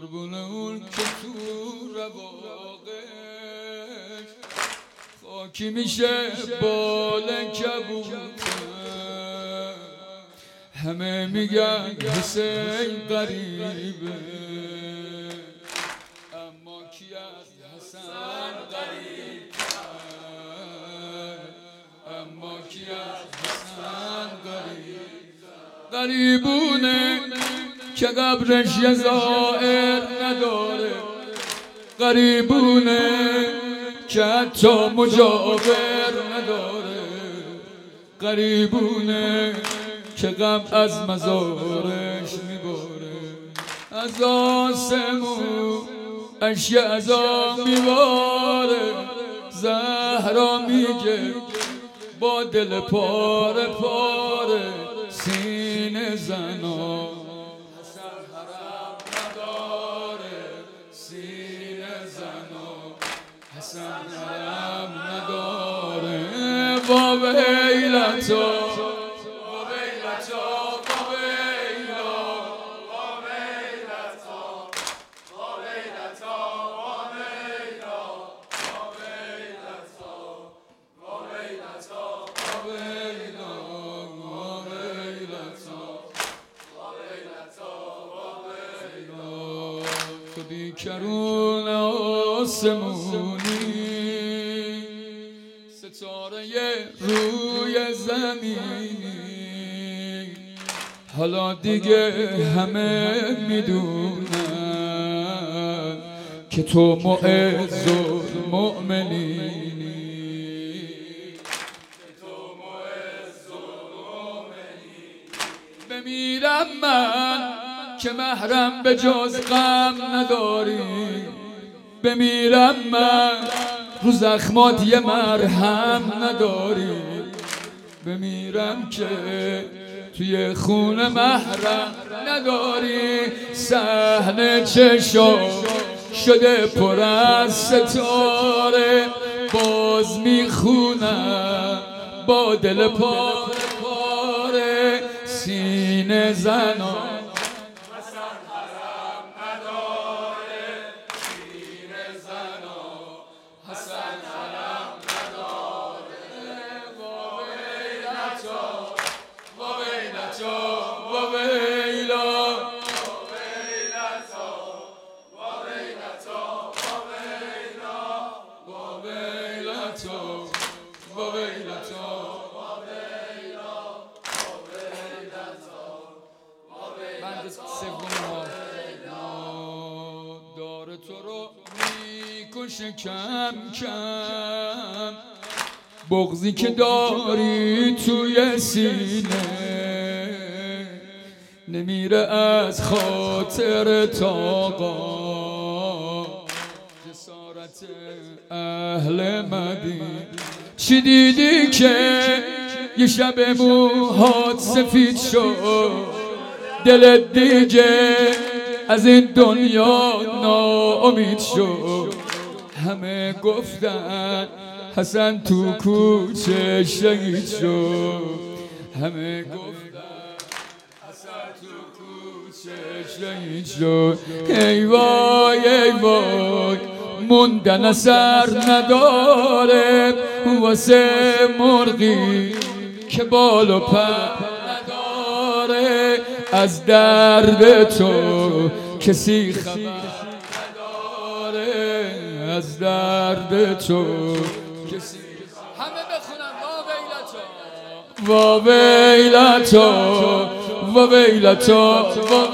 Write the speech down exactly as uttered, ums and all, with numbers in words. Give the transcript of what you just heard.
قربون اون که تو رواقش خاکی میشه بال کبوتر. همه میگن حسین غریبه، اما کی از حسن غریب‌تر؟ اما کی از حسن غریب‌تر؟ غریبونه که قبرش یه زائر نداره، غریبونه که حتی مجاور نداره، غریبونه که غم از مزارش میباره. از آسمون اشک عزا میباره، زهرا میگه با دل پاره پاره سینه زنا. حسن حرم نداره سینه زنا، حسن حرم نداره. با ویلتا تو بیکرون آسمونی، ستاره روی زمینی، حالا دیگه همه میدونن که تو معز و مؤمنی. بمیرم من که محرم به جز غم نداری، بمیرم من رو زخمات یه مرهم نداری، بمیرم که توی خونه محرم نداری. صحنه چشم شده پر از ستاره، باز میخونم با دل پاره پاره سینه زنا. داره تو رو میکشه کم کم، بغضی که داری توی سینه نمیره از خاطر آقا. جسارت اهل مدینه. چی دیدی که یه شب موهات سفید شد، دلت دیگه از این دنیا ناامید شد. همه گفتن حسن تو کوچه شهید شد، همه گفتن حسن تو کوچه شهید شد. ای وای ای وای موندن اثر نداره واسه مرغی که بال و پر نداره. از درد تو کسی خبر نداره، از درد تو کسی. همه بخونن وا ویلتا وا ویلتا وا ویلتا وا